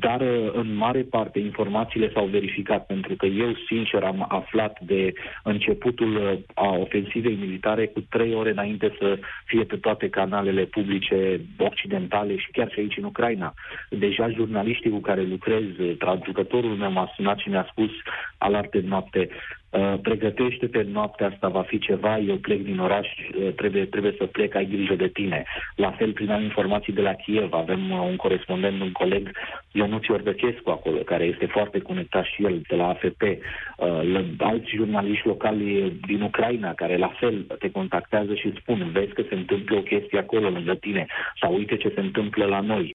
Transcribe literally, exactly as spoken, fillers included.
dar în mare parte informațiile s-au verificat, pentru că eu, sincer, am aflat de începutul a ofensivei militare cu trei ore înainte să fie pe toate canalele publice occidentale și chiar și aici în Ucraina. Deja jurnaliștii cu care lucrez, traducătorul meu m-a sunat și mi-a spus alar de noapte: Uh, pregătește-te, noaptea asta va fi ceva, eu plec din oraș, uh, trebuie, trebuie să plec, ai grijă de tine. La fel primeam informații de la Kiev, avem uh, un corespondent, un coleg, Ionuț Iordăchescu acolo, care este foarte conectat și el de la A F P, uh, alți jurnaliști locali din Ucraina, care la fel te contactează și spun: vezi că se întâmplă o chestie acolo lângă tine, sau uite ce se întâmplă la noi.